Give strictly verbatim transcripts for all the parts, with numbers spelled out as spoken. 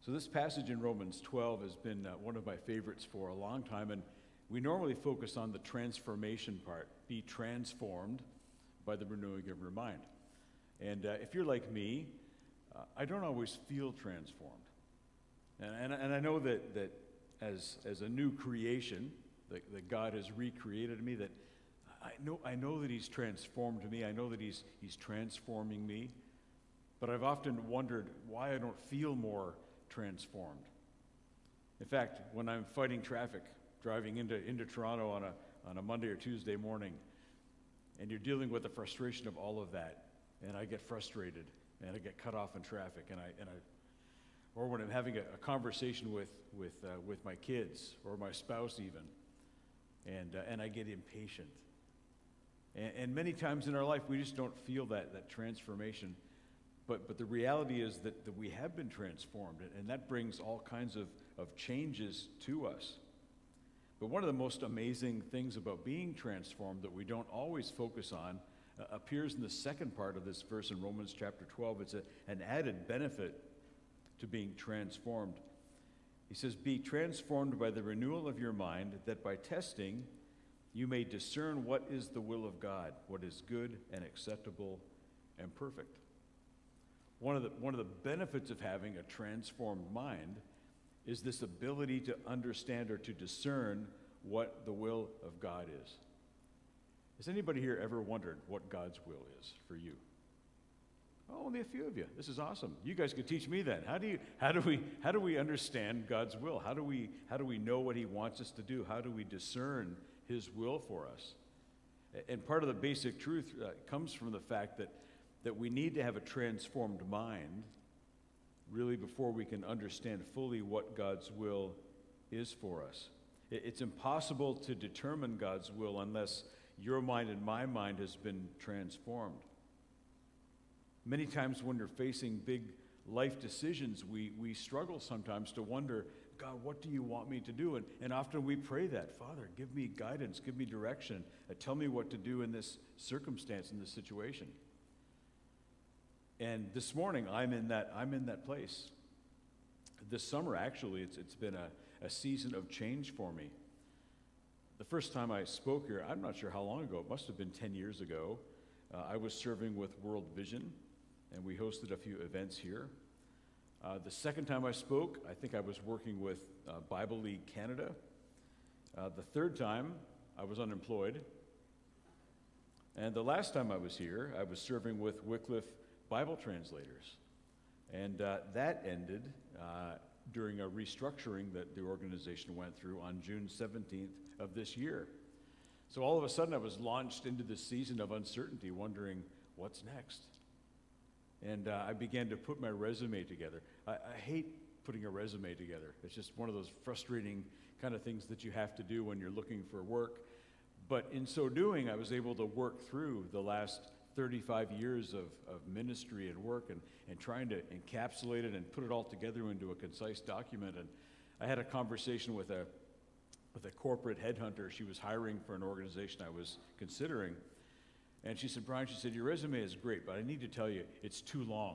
So this passage in Romans twelve has been uh, one of my favorites for a long time, and we normally focus on the transformation part, be transformed by the renewing of your mind. And uh, if you're like me, uh, I don't always feel transformed. And, and, and I know that, that as, as a new creation, that, that God has recreated me, that I know, I know that he's transformed me, I know that he's, he's transforming me, but I've often wondered why I don't feel more transformed. In fact, when I'm fighting traffic, driving into, into Toronto on a, on a Monday or Tuesday morning, and you're dealing with the frustration of all of that, and I get frustrated, and I get cut off in traffic, and I, and I or when I'm having a, a conversation with, with, uh, with my kids, or my spouse even, and, uh, and I get impatient. And, and many times in our life, we just don't feel that, that transformation. But, but the reality is that, that we have been transformed, and that brings all kinds of, of changes to us. But one of the most amazing things about being transformed that we don't always focus on uh, appears in the second part of this verse in Romans chapter twelve. It's a, an added benefit to being transformed. He says, "Be transformed by the renewal of your mind, that by testing you may discern what is the will of God, what is good and acceptable and perfect." One of the, one of the benefits of having a transformed mind is this ability to understand or to discern what the will of God is. Has anybody here ever wondered what God's will is for you? Oh, only a few of you. This is awesome. You guys could teach me then. How do you, how do we, how do we understand God's will? How do we, how do we know what he wants us to do? How do we discern his will for us? And part of the basic truth uh, comes from the fact that that we need to have a transformed mind really before we can understand fully what God's will is for us. It's impossible to determine God's will unless your mind and my mind has been transformed. Many times when you're facing big life decisions, we, we struggle sometimes to wonder, God, what do you want me to do? And, and often we pray that, Father, give me guidance, give me direction, uh, tell me what to do in this circumstance, in this situation. And this morning, I'm in that, I'm in that place. This summer, actually, it's, it's been a, a season of change for me. The first time I spoke here, I'm not sure how long ago, it must have been ten years ago, uh, I was serving with World Vision, and we hosted a few events here. Uh, the second time I spoke, I think I was working with uh, Bible League Canada. Uh, the third time, I was unemployed. And the last time I was here, I was serving with Wycliffe Bible translators. And uh, that ended uh, during a restructuring that the organization went through on June seventeenth of this year. So all of a sudden I was launched into this season of uncertainty, wondering what's next. And uh, I began to put my resume together. I, I hate putting a resume together. It's just one of those frustrating kind of things that you have to do when you're looking for work. But in so doing, I was able to work through the last thirty-five years of, of ministry and work and, and trying to encapsulate it and put it all together into a concise document. And I had a conversation with a, with a corporate headhunter. She was hiring for an organization I was considering. And she said, Brian, she said, your resume is great, but I need to tell you, it's too long.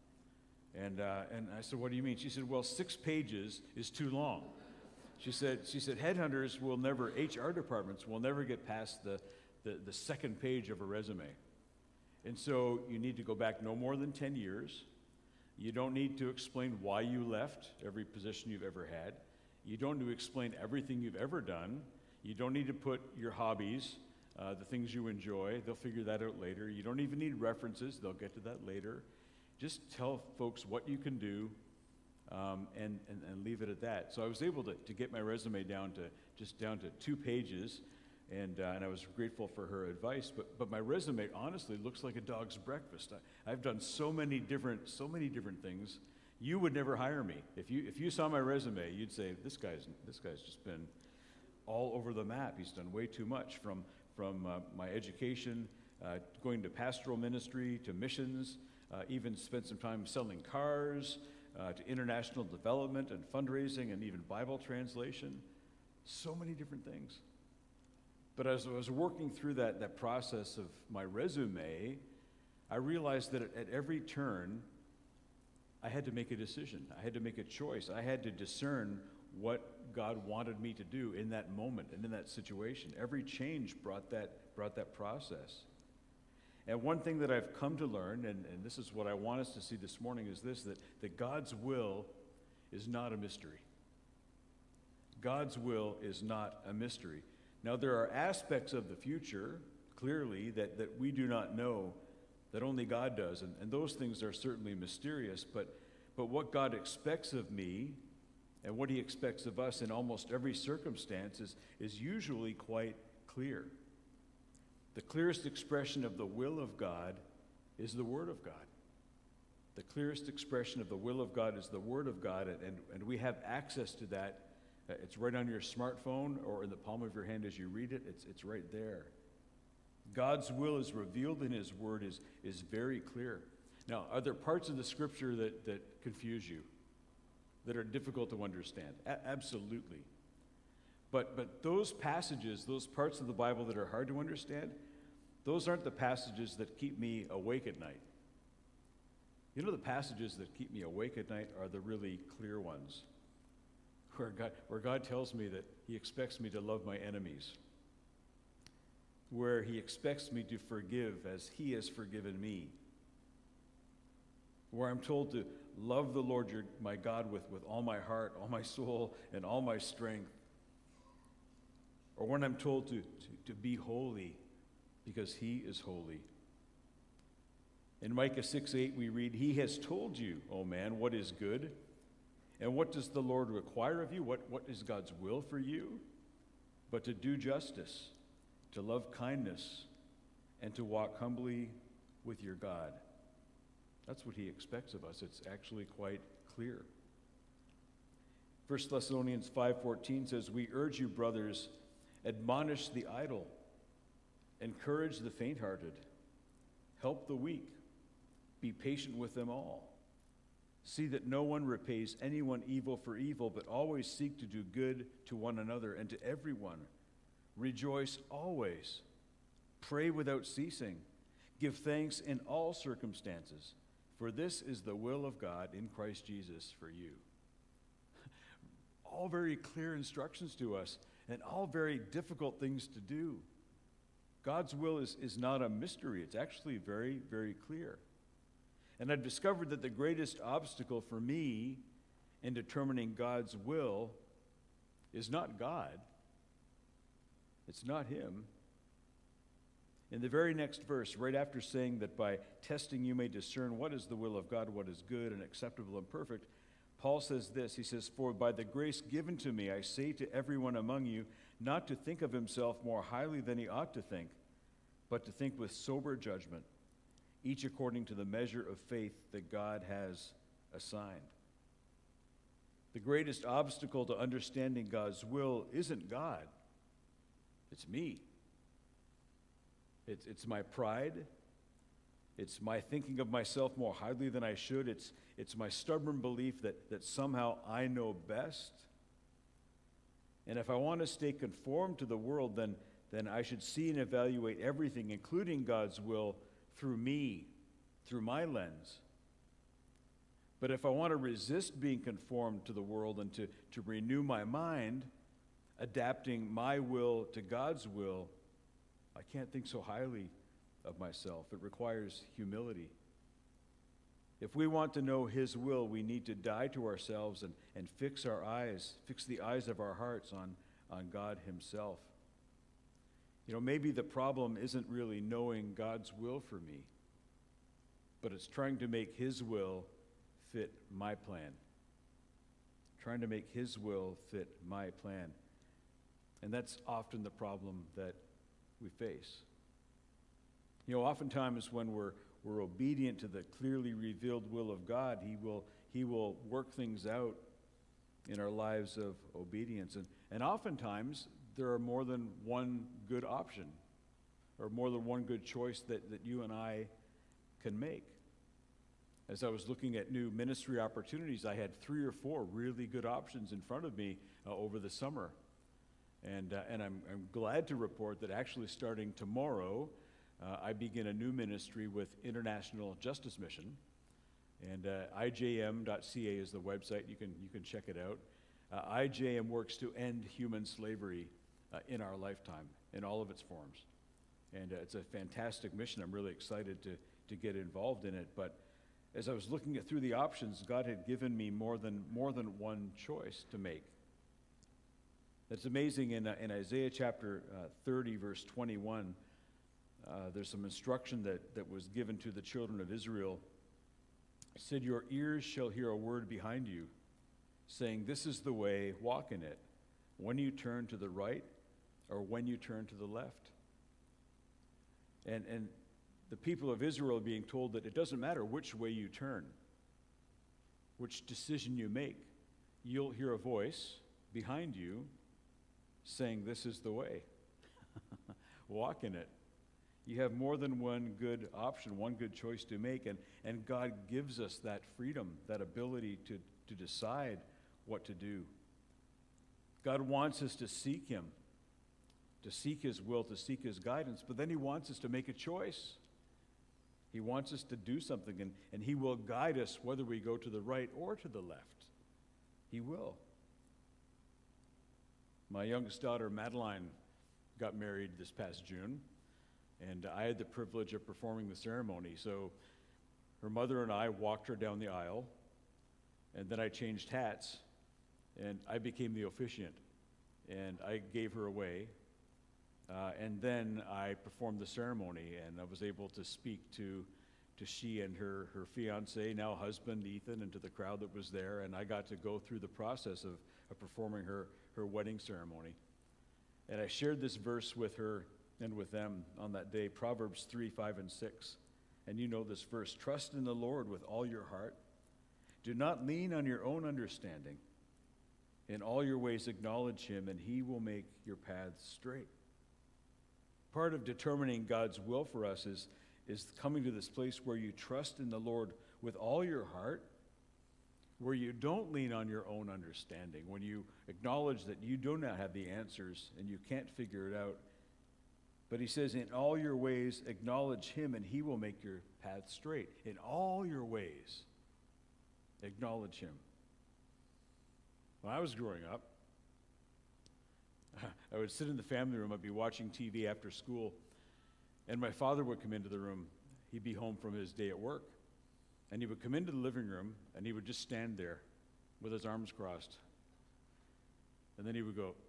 And, uh, and I said, what do you mean? She said, well, six pages is too long. She said, she said, headhunters will never, H R departments will never get past the, the, the second page of a resume. And so you need to go back no more than ten years. You don't need to explain why you left every position you've ever had. You don't need to explain everything you've ever done. You don't need to put your hobbies, uh, the things you enjoy. They'll figure that out later. You don't even need references. They'll get to that later. Just tell folks what you can do um, and, and, and leave it at that. So I was able to, to get my resume down to just down to two pages. And, uh, and I was grateful for her advice, but, but my resume honestly looks like a dog's breakfast. I, I've done so many different, so many different things. You would never hire me. If you, if you saw my resume, you'd say, this guy's, this guy's just been all over the map. He's done way too much, from, from uh, my education, uh, going to pastoral ministry, to missions, uh, even spent some time selling cars, uh, to international development and fundraising, and even Bible translation. So many different things. But as I was working through that, that process of my resume, I realized that at every turn, I had to make a decision. I had to make a choice. I had to discern what God wanted me to do in that moment and in that situation. Every change brought that, brought that process. And one thing that I've come to learn, and, and this is what I want us to see this morning, is this, that, that God's will is not a mystery. God's will is not a mystery. Now, there are aspects of the future, clearly, that, that we do not know, that only God does, and, and those things are certainly mysterious, but, but what God expects of me and what he expects of us in almost every circumstance is, is usually quite clear. The clearest expression of the will of God is the Word of God. The clearest expression of the will of God is the Word of God, and, and, and we have access to that. Uh, it's right on your smartphone or in the palm of your hand as you read it. It's, it's right there. God's will is revealed in his Word, is, is very clear. Now, are there parts of the Scripture that, that confuse you, that are difficult to understand? A- absolutely. But, but those passages, those parts of the Bible that are hard to understand, those aren't the passages that keep me awake at night. You know, the passages that keep me awake at night are the really clear ones, where God, where God tells me that he expects me to love my enemies, where he expects me to forgive as he has forgiven me, where I'm told to love the Lord your, my God with, with all my heart, all my soul, and all my strength, or when I'm told to, to, to be holy because he is holy. In Micah six eight we read, he has told you, O man, what is good, and what does the Lord require of you? What, what is God's will for you? But to do justice, to love kindness, and to walk humbly with your God. That's what he expects of us. It's actually quite clear. First Thessalonians five fourteen says, we urge you, brothers, admonish the idle, encourage the faint-hearted, help the weak, be patient with them all. See that no one repays anyone evil for evil, but always seek to do good to one another and to everyone. Rejoice always. Pray without ceasing. Give thanks in all circumstances, for this is the will of God in Christ Jesus for you. All very clear instructions to us, and all very difficult things to do. God's will is, is not a mystery. It's actually very, very clear. And I've discovered that the greatest obstacle for me in determining God's will is not God. It's not him. In the very next verse, right after saying that by testing you may discern what is the will of God, what is good and acceptable and perfect, Paul says this, he says, for by the grace given to me, I say to everyone among you, not to think of himself more highly than he ought to think, but to think with sober judgment, each according to the measure of faith that God has assigned. The greatest obstacle to understanding God's will isn't God. It's me. It's, it's my pride. It's my thinking of myself more highly than I should. It's, it's my stubborn belief that, that somehow I know best. And if I want to stay conformed to the world, then, then I should see and evaluate everything, including God's will, through me, through my lens. But if I want to resist being conformed to the world and to, to renew my mind, adapting my will to God's will, I can't think so highly of myself. It requires humility. If we want to know his will, we need to die to ourselves and, and fix our eyes, fix the eyes of our hearts on, on God himself. You know, maybe the problem isn't really knowing God's will for me, but it's trying to make his will fit my plan. Trying to make his will fit my plan. And that's often the problem that we face. You know, oftentimes when we're we're obedient to the clearly revealed will of God, he will he will work things out in our lives of obedience. And, and oftentimes there are more than one good option or more than one good choice that, that you and I can make. As I was looking at new ministry opportunities, I had three or four really good options in front of me uh, over the summer. And, uh, and I'm, I'm glad to report that actually starting tomorrow, uh, I begin a new ministry with International Justice Mission. And uh, I J M dot C A is the website. You can, you can check it out. Uh, I J M works to end human slavery uh, in our lifetime, in all of its forms. And uh, it's a fantastic mission. I'm really excited to, to get involved in it. But as I was looking at through the options, God had given me more than, more than one choice to make. It's amazing in, uh, in Isaiah chapter uh, thirty, verse twenty-one, uh, there's some instruction that, that was given to the children of Israel. It said, "Your ears shall hear a word behind you, saying, 'This is the way, walk in it, when you turn to the right or when you turn to the left.'" And, and the people of Israel are being told that it doesn't matter which way you turn, which decision you make, you'll hear a voice behind you saying, "This is the way. Walk in it." You have more than one good option, one good choice to make, and, and God gives us that freedom, that ability to, to decide what to do. God wants us to seek Him, to seek His will, to seek His guidance, but then He wants us to make a choice. He wants us to do something, and, and He will guide us whether we go to the right or to the left. He will. My youngest daughter, Madeline, got married this past June, and I had the privilege of performing the ceremony. So her mother and I walked her down the aisle, and then I changed hats, and I became the officiant, and I gave her away. Uh, and then I performed the ceremony, and I was able to speak to, to she and her, her fiancé, now husband, Ethan, and to the crowd that was there, and I got to go through the process of, of performing her, her wedding ceremony. And I shared this verse with her and with them on that day, Proverbs three, five, and six. And you know this verse: "Trust in the Lord with all your heart. Do not lean on your own understanding. In all your ways acknowledge Him, and He will make your paths straight." Part of determining God's will for us is, is coming to this place where you trust in the Lord with all your heart, where you don't lean on your own understanding, when you acknowledge that you do not have the answers and you can't figure it out. But He says, in all your ways, acknowledge Him, and He will make your path straight. In all your ways, acknowledge Him. When I was growing up, I would sit in the family room. I'd be watching T V after school, and my father would come into the room. He'd be home from his day at work, and he would come into the living room, and he would just stand there with his arms crossed. And then he would go,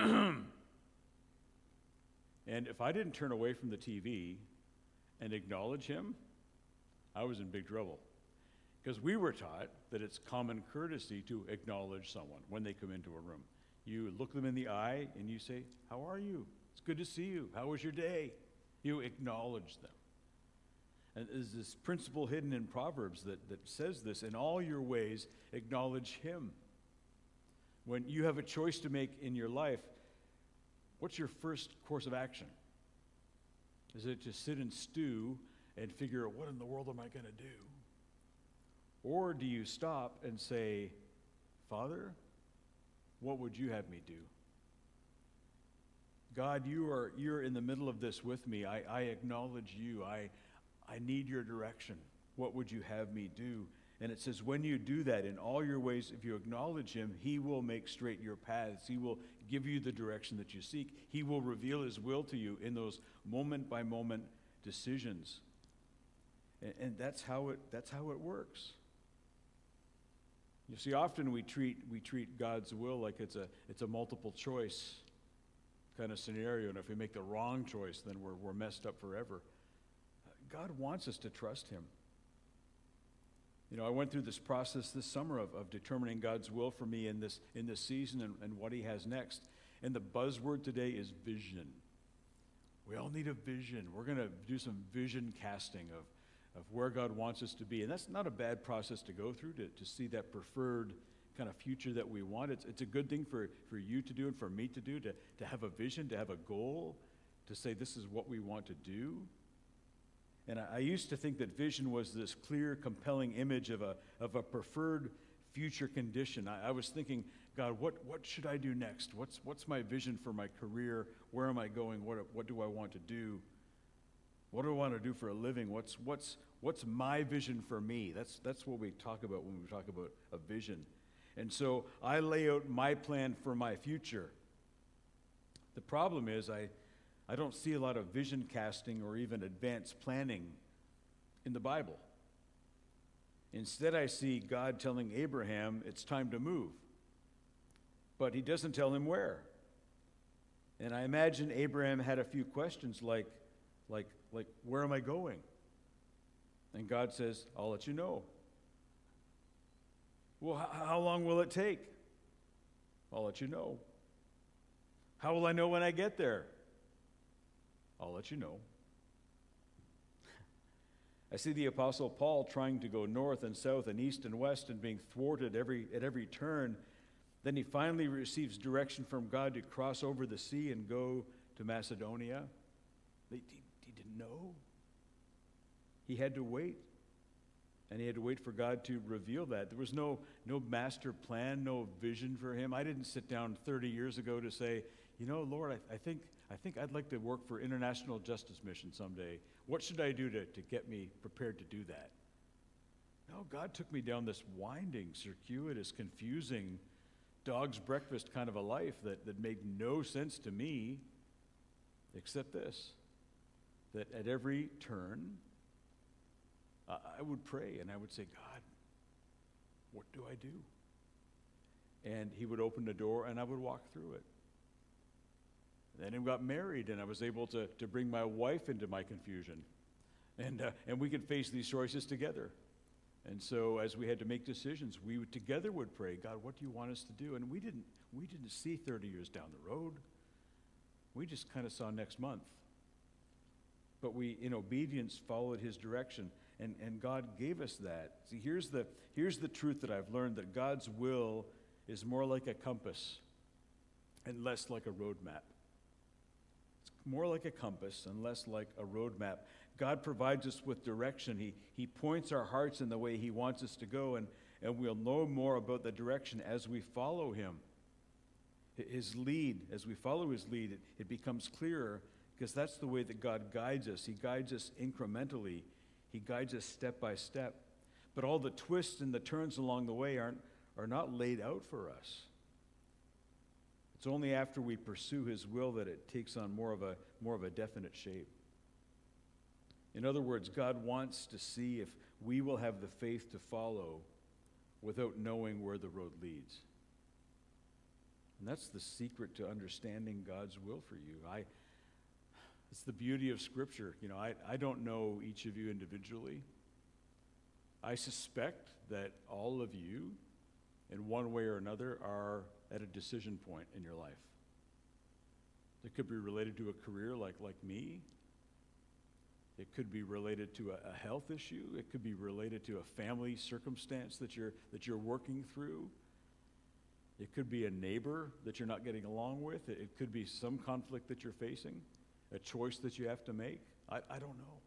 and if I didn't turn away from the T V and acknowledge him, I was in big trouble. Because we were taught that it's common courtesy to acknowledge someone when they come into a room. You look them in the eye and you say, "How are you? It's good to see you. How was your day?" You acknowledge them. And there's this principle hidden in Proverbs that, that says this: in all your ways, acknowledge Him. When you have a choice to make in your life, what's your first course of action? Is it to sit and stew and figure out, what in the world am I going to do? Or do you stop and say, "Father, what would you have me do? God, you are you're in the middle of this with me. I, I acknowledge you. I, I need your direction. What would you have me do?" And it says, when you do that, in all your ways, if you acknowledge Him, He will make straight your paths. He will give you the direction that you seek. He will reveal His will to you in those moment-by-moment decisions. And, and that's how it that's how it works. You see, often we treat we treat God's will like it's a it's a multiple choice kind of scenario, and if we make the wrong choice, then we're we're messed up forever. God wants us to trust Him. You know, I went through this process this summer of, of determining God's will for me in this in this season and, and what He has next. And the buzzword today is vision. We all need a vision. We're going to do some vision casting of of where God wants us to be. And that's not a bad process to go through, to, to see that preferred kind of future that we want. It's, it's a good thing for, for you to do and for me to do, to, to have a vision, to have a goal, to say this is what we want to do. And I, I used to think that vision was this clear, compelling image of a, of a preferred future condition. I, I was thinking, God, what, what should I do next? What's, what's my vision for my career? Where am I going? What, what do I want to do? What do I want to do for a living? What's, what's, What's my vision for me? That's, that's what we talk about when we talk about a vision. And so I lay out my plan for my future. The problem is I, I don't see a lot of vision casting or even advanced planning in the Bible. Instead, I see God telling Abraham it's time to move. But he doesn't tell him where. And I imagine Abraham had a few questions like, like, like, where am I going? And God says, I'll let you know. Well, h- how long will it take? I'll let you know. How will I know when I get there? I'll let you know. I see the Apostle Paul trying to go north and south and east and west and being thwarted every, at every turn. Then he finally receives direction from God to cross over the sea and go to Macedonia. He, he, he didn't know. He had to wait. And he had to wait for God to reveal that. There was no, no master plan, no vision for him. I didn't sit down thirty years ago to say, you know, Lord, I, I think I think I'd like to work for International Justice Mission someday. What should I do to, to get me prepared to do that? No, God took me down this winding, circuitous, confusing, dog's breakfast kind of a life that, that made no sense to me, except this, that at every turn, uh, I would pray and I would say, God, what do I do? And he would open the door and I would walk through it. Then I got married, and I was able to, to bring my wife into my confusion. And, uh, and we could face these choices together. And so as we had to make decisions, we would, together would pray, God, what do you want us to do? And we didn't, we didn't see thirty years down the road. We just kind of saw next month. But we, in obedience, followed his direction. And, and God gave us that. See, here's the, here's the truth that I've learned, that God's will is more like a compass and less like a roadmap. More like a compass and less like a roadmap. God provides us with direction. He, he points our hearts in the way he wants us to go, and, and we'll know more about the direction as we follow him. His lead, as we follow his lead, it, it becomes clearer, because that's the way that God guides us. He guides us incrementally. He guides us step by step. But all the twists and the turns along the way aren't, are not laid out for us. It's only after we pursue his will that it takes on more of a more of a definite shape. In other words, God wants to see if we will have the faith to follow without knowing where the road leads. And that's the secret to understanding God's will for you. I it's the beauty of Scripture. You know, I, I don't know each of you individually. I suspect that all of you, in one way or another, are at a decision point in your life. It could be related to a career like, like me. It could be related to a, a health issue. It could be related to a family circumstance that you're, that you're working through. It could be a neighbor that you're not getting along with. It, it could be some conflict that you're facing, a choice that you have to make. I, I don't know.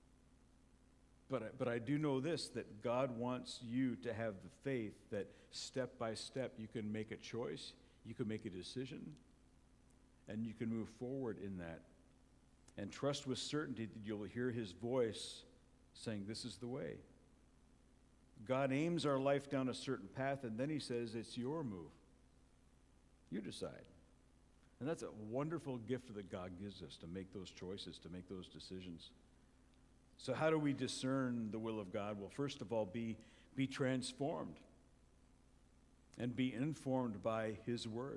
But I, but I do know this, that God wants you to have the faith that step by step you can make a choice, you can make a decision, and you can move forward in that. And trust with certainty that you'll hear his voice saying, this is the way. God aims our life down a certain path, and then he says, it's your move. You decide. And that's a wonderful gift that God gives us, to make those choices, to make those decisions. So how do we discern the will of God? Well, first of all, be, be transformed and be informed by his word.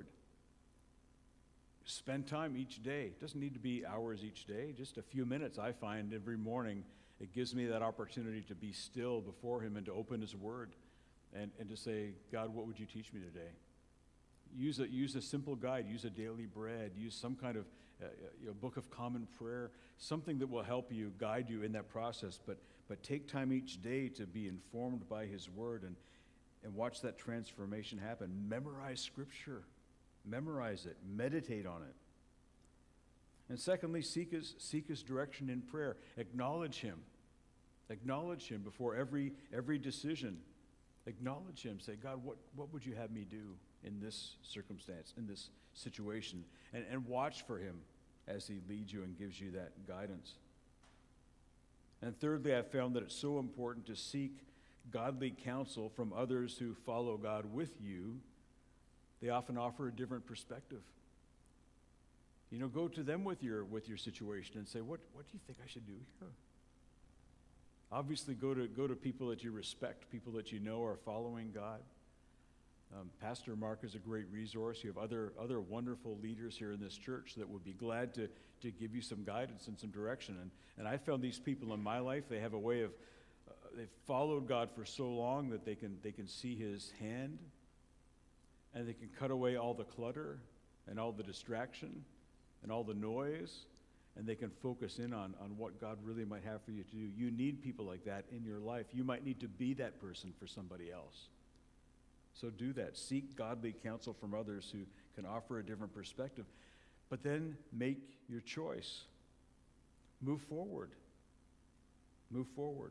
Spend time each day. It doesn't need to be hours each day, just a few minutes. I find every morning it gives me that opportunity to be still before him and to open his word and, and to say, God, what would you teach me today? Use a, use a simple guide, use a daily bread, use some kind of uh, you know, book of common prayer, something that will help you, guide you in that process. But, but take time each day to be informed by his word and, and watch that transformation happen. Memorize Scripture. Memorize it. Meditate on it. And secondly, seek his, seek his direction in prayer. Acknowledge him. Acknowledge him before every, every decision. Acknowledge him. Say, God, what, what would you have me do in this circumstance, in this situation? And, and watch for him as he leads you and gives you that guidance. And thirdly, I've found that it's so important to seek godly counsel from others who follow God with you. They often offer a different perspective. You know, go to them with your with your situation and say, what, what do you think I should do here? Obviously, go to go to people that you respect, people that you know are following God. Um, Pastor Mark is a great resource. You have other other wonderful leaders here in this church that would be glad to, to give you some guidance and some direction. And, and I found these people in my life, they have a way of, uh, they've followed God for so long that they can they can see his hand, and they can cut away all the clutter and all the distraction and all the noise, and they can focus in on, on what God really might have for you to do. You need people like that in your life. You might need to be that person for somebody else. So do that. Seek godly counsel from others who can offer a different perspective. But then make your choice. Move forward. Move forward.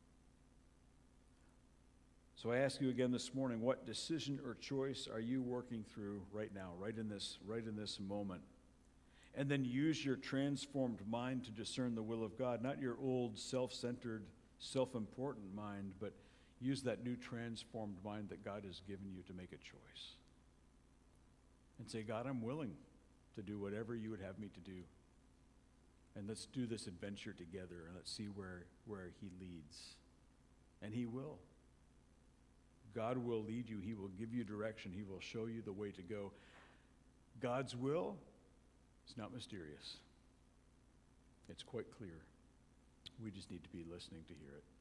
So I ask you again this morning, what decision or choice are you working through right now, right in this, right in this moment? And then use your transformed mind to discern the will of God, not your old self-centered, self-important mind, but use that new transformed mind that God has given you to make a choice. And say, God, I'm willing to do whatever you would have me to do. And let's do this adventure together, and let's see where, where he leads. And he will. God will lead you. He will give you direction. He will show you the way to go. God's will, it's not mysterious. It's quite clear. We just need to be listening to hear it.